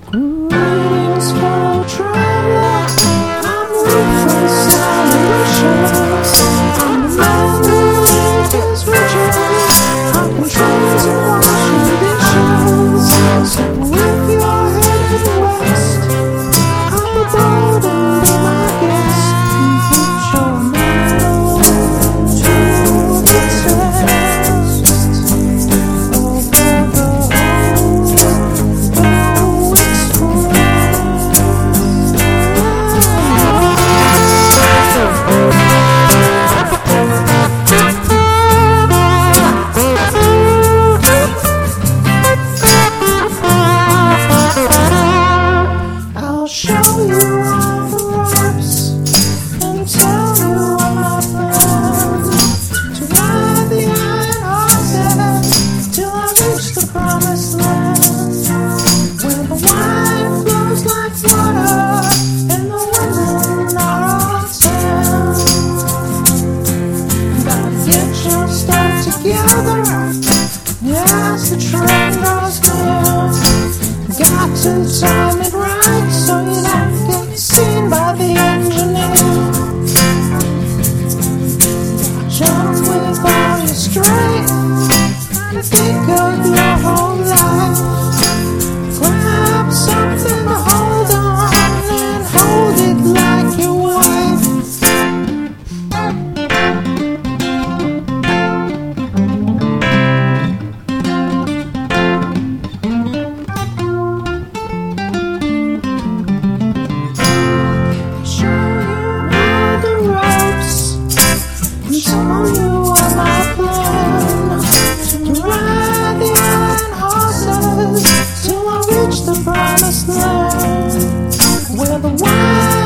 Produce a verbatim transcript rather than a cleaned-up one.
Greetings, fellow travelers. I'm ruthless wishes. I'm the man who lived his riches. I've been trains and washing dishes. So if you're headed west, I'm aboard and be my guest. Put your metal to the test. Over the whole I'll show you all the ropes and tell you all my plans to ride the iron horses till I reach the promised land, where the wine flows like water and the women are all town. Gotta get your stuff together, yes, the train goes near. Got to time it right so you don't get seen by the engineer. Jump with all your strength and think of your whole life. Grab something to hold on and hold it like your wife. Show you all the ropes and tell you all my plan to ride the iron horses till I reach the promised land, where the wine